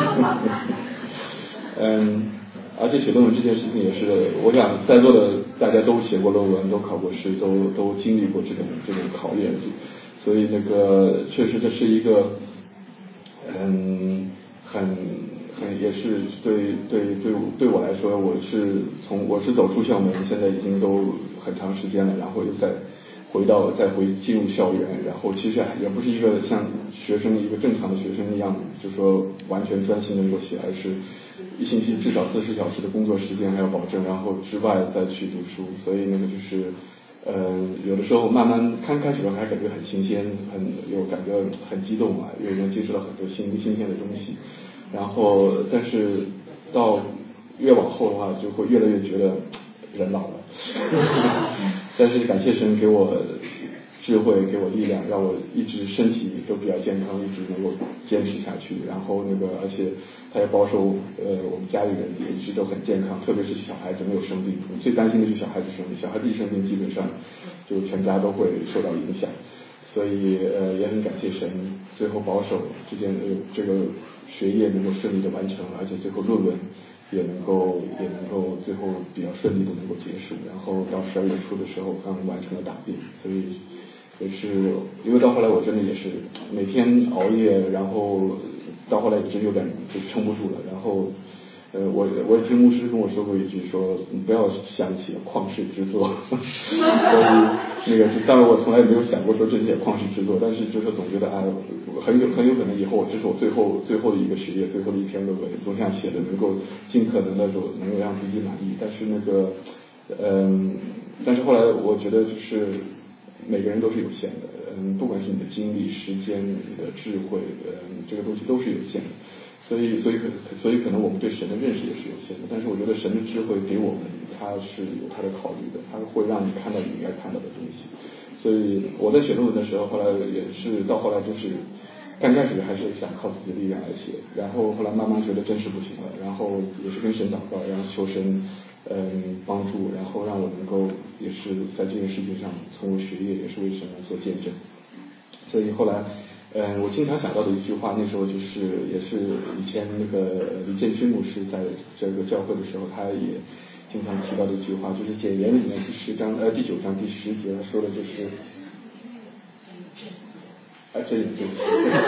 嗯，而且写论文这件事情也是，我想在座的大家都写过论文，都考过试，都都经历过这种这种考验，所以那个确实这是一个，嗯，很很也是对对对对我来说，我是从我是走出校门，现在已经都很长时间了，然后又再回到再回进入校园，然后其实也不是一个像学生一个正常的学生一样，就说完全专心能够写，而是一星期至少四十小时的工作时间还要保证，然后之外再去读书，所以那个就是呃有的时候慢慢刚开始的还感觉很新鲜，很有感觉很激动啊，因为能接触到很多新新鲜的东西，然后但是到越往后的话，就会越来越觉得人老了。但是感谢神给我智慧，给我力量，让我一直身体都比较健康，一直能够坚持下去。然后那个，而且他也保守呃我们家里人也一直都很健康，特别是小孩子没有生病。最担心的是小孩子生病，小孩子一生病，基本上就全家都会受到影响。所以呃也很感谢神，最后保守这件呃这个学业能够顺利的完成，而且最后论文也能够也能够最后比较顺利的能够结束，然后到十二月初的时候刚完成了答辩，所以也是因为到后来我真的也是每天熬夜，然后到后来也真有点就撑不住了，然后呃我我也听牧师跟我说过一句，说你不要想起旷世之作，所以那个当然我从来没有想过说这些旷世之作，但是就是总觉得啊很有很有可能以后这是我最后最后的一个学业，最后的一篇论文，总想写的能够尽可能的就能够让自己满意，但是那个嗯，但是后来我觉得就是每个人都是有限的，嗯，不管是你的精力、时间、你的智慧，嗯，这个东西都是有限的。所以，所以可，所以可能我们对神的认识也是有限的。但是我觉得神的智慧给我们，他是有他的考虑的，他会让你看到你应该看到的东西。所以我在写论文的时候，后来也是到后来就是，刚开始还是想靠自己的力量来写，然后后来慢慢觉得真是不行了，然后也是跟神祷告，然后求神嗯帮助，然后让我能够也是在这件事情上，从我学业也是为神来做见证。所以后来。嗯，我经常想到的一句话，那时候就是也是以前那个李建勋牧师在这个教会的时候，他也经常提到的一句话，就是简言里面第十章呃第九章第十节说的就是，啊这也对不起，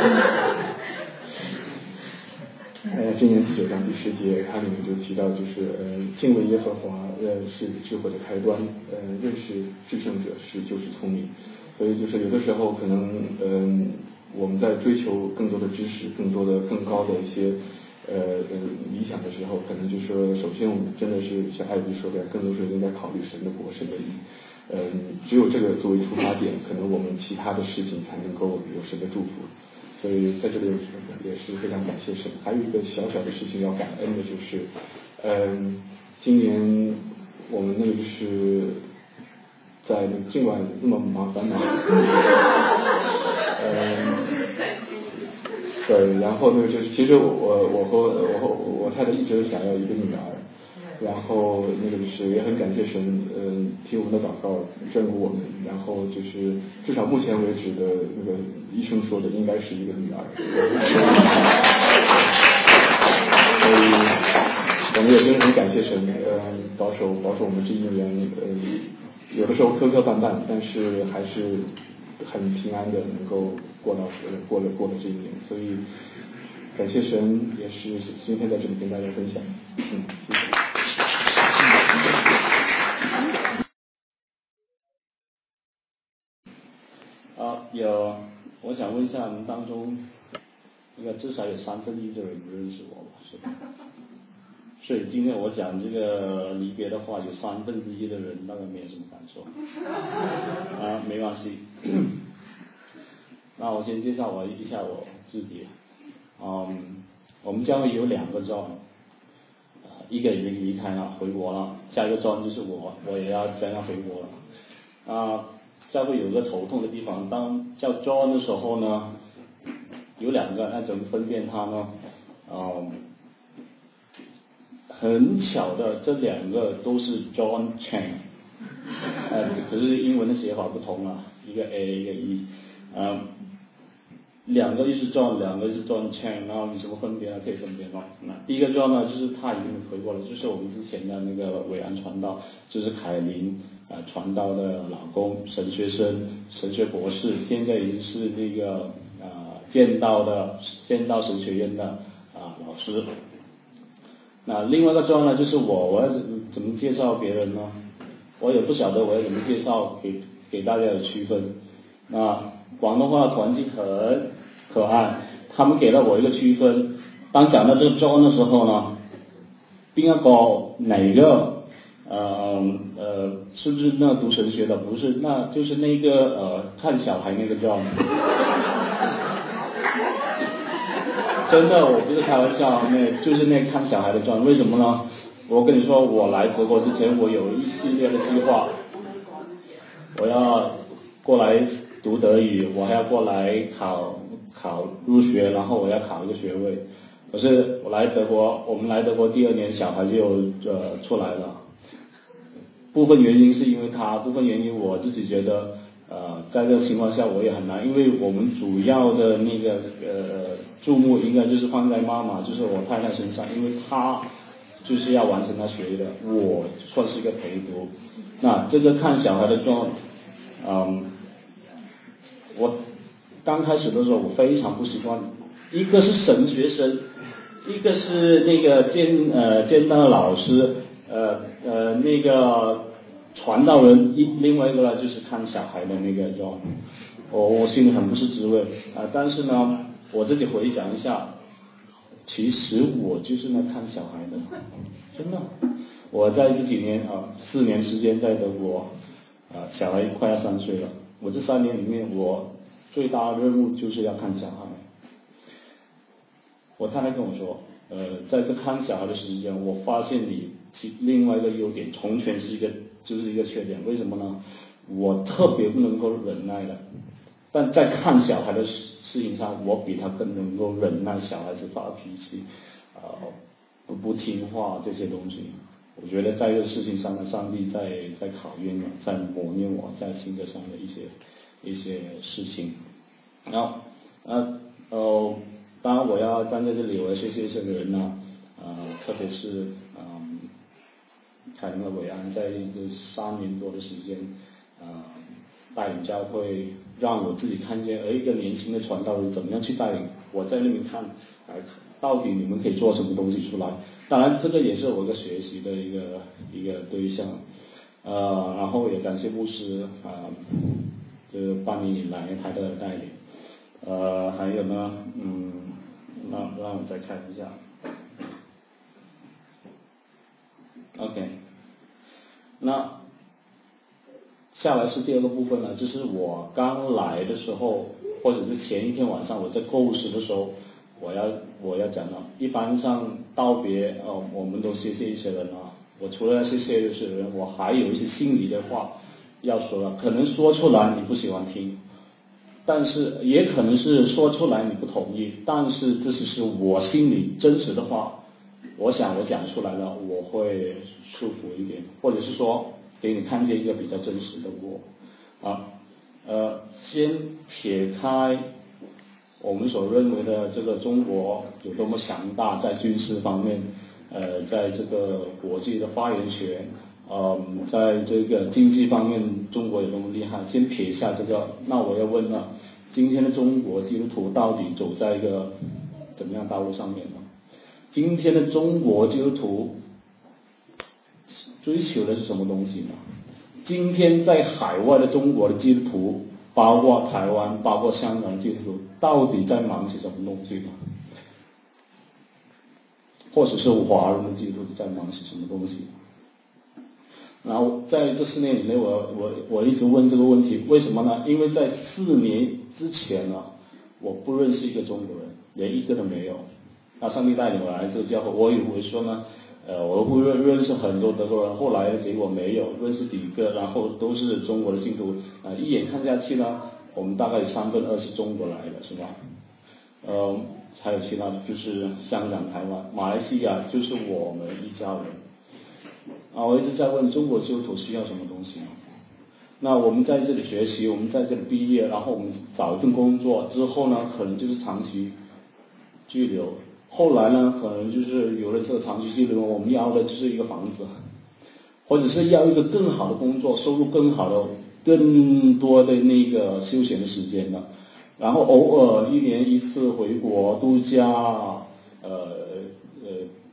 呃箴言第九章第十节，它里面就提到就是呃敬畏耶和华呃是智慧的开端，呃认识至圣者是就是聪明，所以就是有的时候可能嗯。呃我们在追求更多的知识，更多的更高的一些呃呃理想的时候，可能就说，首先我们真的是像艾迪说的，更多是应该考虑神的国、神的义。嗯，只有这个作为出发点，可能我们其他的事情才能够有神的祝福。所以在这里也是非常感谢神。还有一个小小的事情要感恩的就是，嗯，今年我们那个就是在尽管那么麻烦嘛。嗯，对，然后那个就是，其实我我和我和我太太一直想要一个女儿，然后那个就是也很感谢神，嗯，听我们的祷告，眷顾我们，然后就是至少目前为止的那个医生说的应该是一个女儿，所以我们也真的很感谢神，嗯，保守保守我们这一年，嗯，有的时候磕磕绊绊，但是还是。很平安的能够过到过了过了这一年，所以感谢神，也是今天在这里跟大家分享。嗯，谢谢。 啊，有，我想问一下，我们当中应该至少有三分一的人不认识我吧？是吧？ 所以今天我讲这个离别的话，有三分之一的人大概没有什么感受，啊，没关系。那我先介绍我一下我自己，嗯，我们教会有两个 John， 呃，一个已经离开了，回国了，下一个 John 就是我，我也要将要回国了。啊，教会有个头痛的地方，当叫 John 的时候呢，有两个，那怎么分辨他呢？嗯，很巧的，这两个都是 John Chang， 呃，可是英文的写法不同啊，一个 A 一个 E， 嗯。两个就是 John， 两个是 John Chang， 然后有什么分别呢？可以分别吗？那第一个 John 呢，就是他已经回国了，就是我们之前的那个伟安传道，就是凯琳啊、呃、传道的老公，神学生，神学博士，现在已经是那个啊、呃、剑道的剑道神学院的啊、呃、老师。那另外一个 John 呢，就是我，我要怎么介绍别人呢？我也不晓得我要怎么介绍给给大家有区分。那广东话的团体很可爱，他们给了我一个区分。当讲到这个 John 的时候呢，邊一個哪個呃呃是不是那讀神學的？不是，那就是那個呃看小孩那個 John。真的，我不是開玩笑，那就是那看小孩的 John。為什麼呢？我跟你說，我來德國之前，我有一系列的計劃，我要過來讀德語，我還要過來考考入學，然後我要考一個學位。可是我來德國，我們來德國第二年，小孩就呃出來了。部分原因是因為他，部分原因我自己覺得，呃，在這個情況下我也很難，因為我們主要的那個呃注目應該就是放在媽媽，就是我太太身上，因為她就是要完成她學業的，我算是一個陪讀。那這個看小孩的狀，嗯，我剛開始的時候我非常不習慣，一個是神學生，一個是那個劍呃劍道的老師，呃呃那個傳道人，一另外一個呢就是看小孩的那個狀，我我心裡很不是滋味啊、呃。但是呢，我自己回想一下，其實我就是那看小孩的，真的。我在這幾年啊、呃，四年時間在德國啊、呃，小孩快要三歲了。我這三年裡面，我最大的任務就是要看小孩。我太太跟我說，呃，在這看小孩的時間，我發現你其另外一個優點，從前是一個就是一個缺點。為什麼呢？我特別不能夠忍耐的，但在看小孩的事事情上，我比他更能夠忍耐小孩子發脾氣，呃，不不聽話這些東西。我覺得在這個事情上呢，上帝在在考驗我，在磨練我在性格上的一些一些事情。然後，呃，呃，當然我要站在這裡，我要謝謝這個人呢，呃，特別是嗯，凱琳和偉安在這三年多的時間，呃，帶領教會，讓我自己看見，而一個年輕的傳道人怎麼樣去帶領，我在那邊看，呃，到底你們可以做什麼東西出來。當然，這個也是我一個學習的一個一個對象，呃，然後也感謝牧師啊，這半年以來他的帶領，呃，還有呢，嗯，讓讓我再看一下 ，OK， 那下來是第二個部分呢，就是我剛來的時候，或者是前一天晚上我在構思的時候。我要我要講了，一般上道別哦，我們都謝謝一些人啊。我除了要謝謝一些人，我還有一些心裡的話要說了。可能說出來你不喜歡聽，但是也可能是說出來你不同意，但是這是是我心裡真實的話。我想我講出來了，我會舒服一點，或者是說給你看見一個比較真實的我啊。呃，先撇開。我們所認為的這個中國有多麼強大，在軍事方面，呃，在這個國際的發言權，呃，在這個經濟方面，中國有多麼厲害。先撇下這個，那我要問了，今天的中國基督徒到底走在一個怎麼樣道路上面呢？今天的中國基督徒追求的是什麼東西呢？今天在海外的中國的基督徒，包括台灣，包括香港的基督徒，到底在忙些什麼東西呢？ 或者是华人的基督徒在忙些什么东西。然后在这四年以内，我我我一直问这个问题，为什么呢？因为在四年之前呢，我不认识一个中国人，连一个都没有。那上帝带领我来这个教会，我以为说呢，呃，我会认认识很多德国人，后来结果没有，认识几个，然后都是中国的信徒。啊、呃，一眼看下去呢，我们大概有三分二是中国来的，是吧？呃，还有其他就是香港、台湾、马来西亚，就是我们一家人。啊，我一直在问中国基督徒需要什么东西呢？那我们在这里学习，我们在这里毕业，然后我们找一份工作之后呢，可能就是长期居留。后来呢，可能就是有了这个长期居留，我们要的就是一个房子，或者是要一个更好的工作，收入更好的、更多的那个休闲的时间的。然后偶尔一年一次回国度假，呃呃，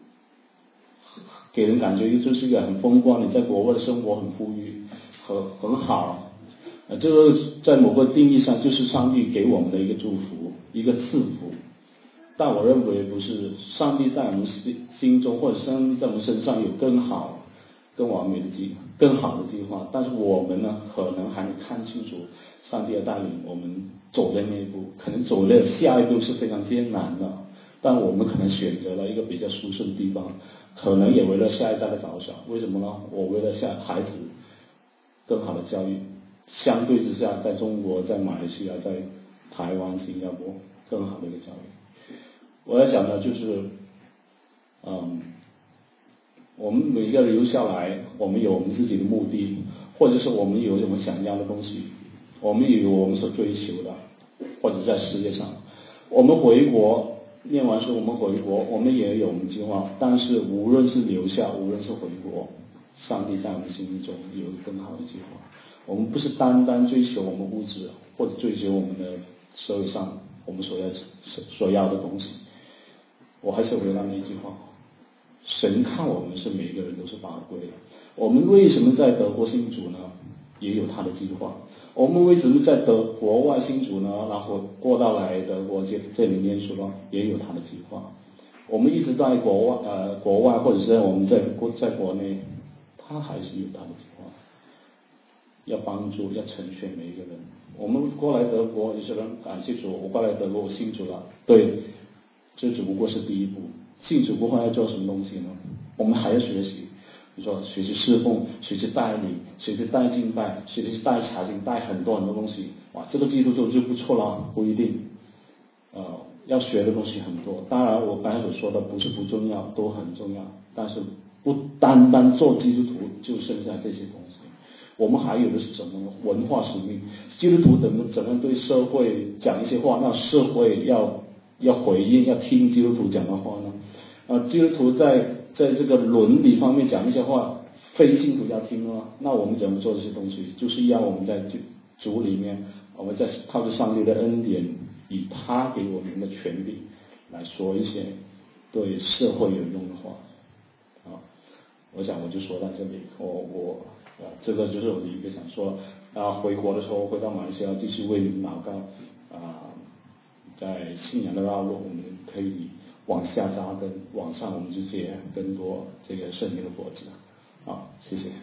给人感觉就是一个很风光，你在国外的生活很富裕，很很好。呃，这个在某个定义上就是上帝给我们的一个祝福，一个赐福。但我认为不是，上帝在我们心心中，或者上帝在我们身上有更好、更完美的计、更好的计划。但是我们呢，可能还没看清楚上帝的带领，我们走的那一步，可能走的下一步是非常艰难的。但我们可能选择了一个比较舒适的地方，可能也为了下一代的着想。为什么呢？我为了下孩子更好的教育，相对之下，在中国、在马来西亚、在台湾、新加坡更好的一个教育。我要讲的就是，嗯，我们每个人留下来，我们有我们自己的目的，或者是我们有什么想要的东西，我们有我们所追求的，或者在世界上，我们回国念完书，我们回国，我们也有我们计划。但是无论是留下，无论是回国，上帝在我们心中有更好的计划。我们不是单单追求我们物质，或者追求我们的社会上我们所要所要的东西。我还是回到那句话，神看我们是每个人都是宝贵的。我们为什么在德国信主呢？也有他的计划。我们为什么在德国外信主呢？然后过到来德国这这里念书呢？也有他的计划。我们一直在国外呃国外，或者是我们在国在国内，他还是有他的计划，要帮助要成全每一个人。我们过来德国，有些人感谢主，我过来德国我信主了，对。这只不过是第一步，信主过后要做什么东西呢？我们还要学习，比如说学习侍奉，学习带领，学习带敬拜，学习带查经，带很多很多东西。哇，这个基督徒就不错了，不一定。呃，要学的东西很多。当然，我刚才所说的不是不重要，都很重要。但是不单单做基督徒就剩下这些东西，我们还有的是什么呢？文化使命。基督徒怎么怎样对社会讲一些话，让社会要。要回应，要听基督徒讲的话呢？呃，基督徒在在这个伦理方面讲一些话，非信徒要听吗？那我们怎么做这些东西？就是要我们在主里面，我们在靠着上帝的恩典，以他给我们的权利来说一些对社会有用的话。啊，我想我就说到这里。我我啊，这个就是我的一个想说。啊，回国的时候回到马来西亚继续为你们祷告啊。在信仰的道路，我们可以往下扎根，往上我们就结更多这个圣灵的果子。好，谢谢。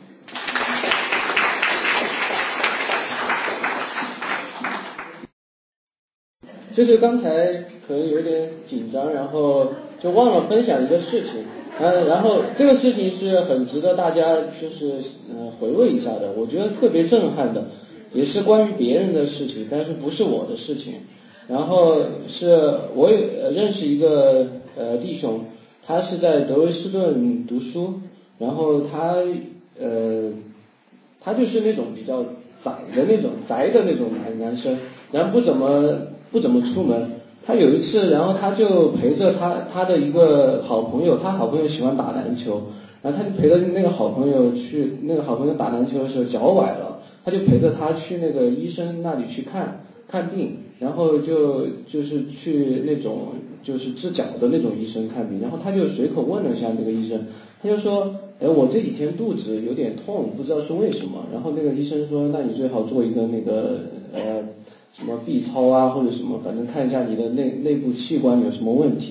就是刚才可能有点紧张，然后就忘了分享一个事情，呃，然后这个事情是很值得大家就是呃回味一下的，我觉得特别震撼的，也是关于别人的事情，但是不是我的事情。然后是我也认识一个呃弟兄，他是在德累斯顿读书，然后他呃他就是那种比较宅的那种宅的那种男男生，然后不怎么不怎么出门。他有一次，然后他就陪着他他的一个好朋友，他好朋友喜欢打篮球，然后他就陪着那个好朋友去，那个好朋友打篮球的时候脚崴了，他就陪着他去那个医生那里去看看病。然后就就是去那种就是治脚的那种医生看病，然后他就随口问了一下那个医生，他就说，哎，我这几天肚子有点痛，不知道是为什么。然后那个医生说，那你最好做一个那个呃什么 B 超啊或者什么，反正看一下你的内内部器官有什么问题。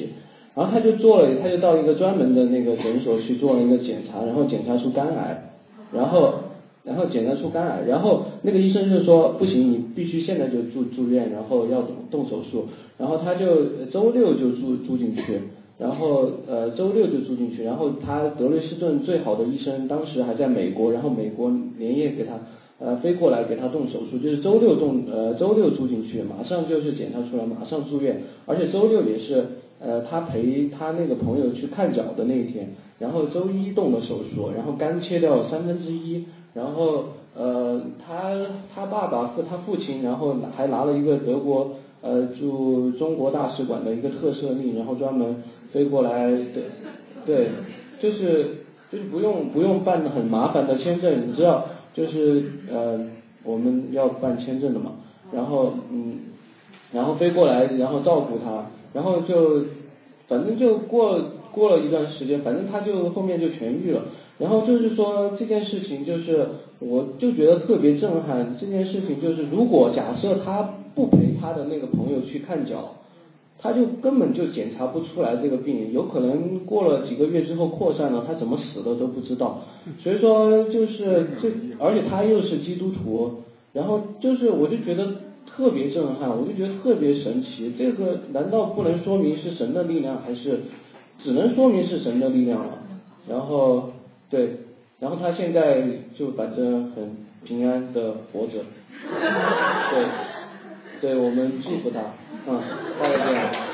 然后他就做了，他就到一个专门的那个诊所去做了一个检查，然后检查出肝癌，然后然后检查出肝癌，然后那个医生就说不行，你必须现在就住住院，然后要动手术，然后他就周六就住住进去，然后呃周六就住进去，然后他德累斯顿最好的医生当时还在美国，然后美国连夜给他呃飞过来给他动手术，就是周六动呃周六住进去，马上就是检查出来，马上住院，而且周六也是呃他陪他那个朋友去看脚的那一天，然后周一动了手术，然后肝切掉三分之一，然后呃他他爸爸和他父亲，然后还拿了一个德国呃驻中国大使馆的一个特赦令，然后专门飞过来，对对，就是就是不用不用办很麻烦的签证，你知道，就是呃我们要办签证的嘛，然后嗯然后飞过来，然后照顾他，然后就反正就过过了一段时间，反正他就后面就痊愈了。然后就是说这件事情，就是我就觉得特别震撼。这件事情就是，如果假设他不陪他的那个朋友去看脚，他就根本就检查不出来这个病，有可能过了几个月之后扩散了，他怎么死的都不知道。所以说就是这，而且他又是基督徒，然后就是我就觉得特别震撼，我就觉得特别神奇。这个难道不能说明是神的力量，还是只能说明是神的力量了？然后对，然后他现在就反正很平安的活着，对，对我们祝福他，嗯，大概这样。